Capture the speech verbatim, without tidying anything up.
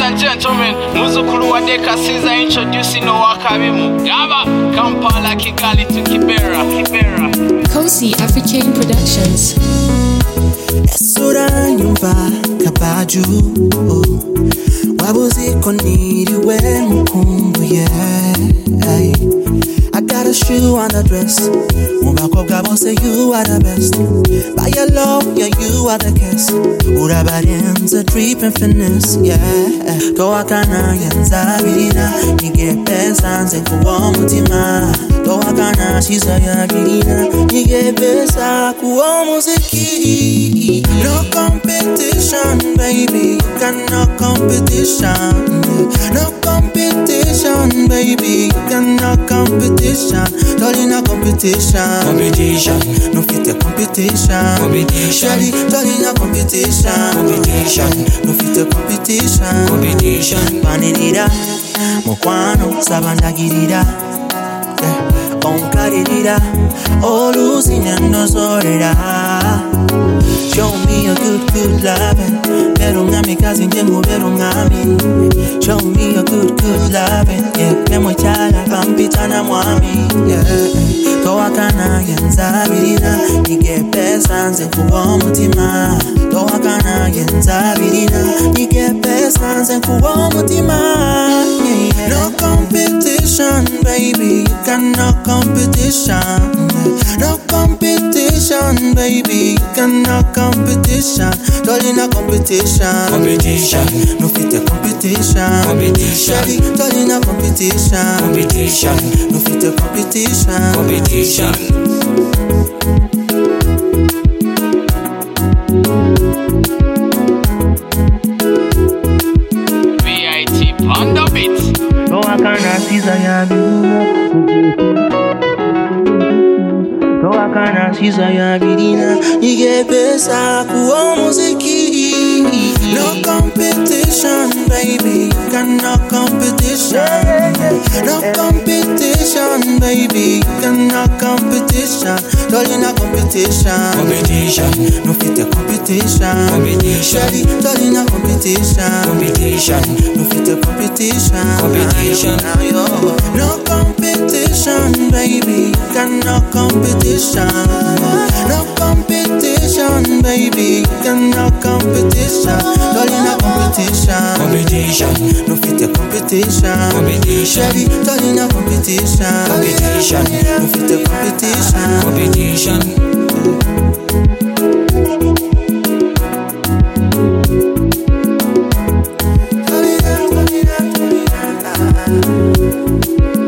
and gentlemen, Muzukulu Wadeka Caesar introducing Owakabimu. Gaba, Kampala, Kigali to Kibera. Kibera. Kosi African Productions. Esura nyumba kabaju. Wabuziko niriwe mukungu yeah. I got a shoe and a dress. Mubako gabo say you are the best. By your love, yeah, you are the kiss. Urabarenza drip and finesse, yeah. Toakana yanzabina. Nige pesa nze kuwa mutima. Toakana shiza ya girina. Nige pesa kuwa muziki. No competition, baby. You got no competition. No competition, baby. You got no competition. Totally no competition. Competition. No fit a competition. Competition. Totally no competition. Competition. No fit a competition. Competition. Panirira, mokwano, sabandagirira. Onkaririra, olusine nozorera. Show me a good, good loving. Pero ngami kazi njengo pero ngami. Show me a good, good loving. Yeah, kemo chala kampita na mwami. Yeah, toakana yenzabirina. Nige pesa nze kuwa mutima. Toakana yenzabirina. Nige pesa nze kuwa mutima. Yeah, no competition, baby. You got no competition. No competition, baby. You got no competition. Totally no competition. Competition. No fit a competition. Competition. Totally no competition. Competition. No fit a competition. Competition. V I T on the beat. Toakana Caesar ya birina. Toakana Caesar ya birina. Nige pesa kuwa muziki. No competition, baby. You got no competition. No competition, baby. You got no competition. Totally no competition. Competition. No fit a competition. Competition. Totally no competition. Competition. No fit a competition. Competition. No competition, baby. You got no competition. No competition, baby. You got no competition. Totally no competition. Competition. No fit a competition. Competition. Totally no competition. Competition. No fit a competition. Competition. Competition.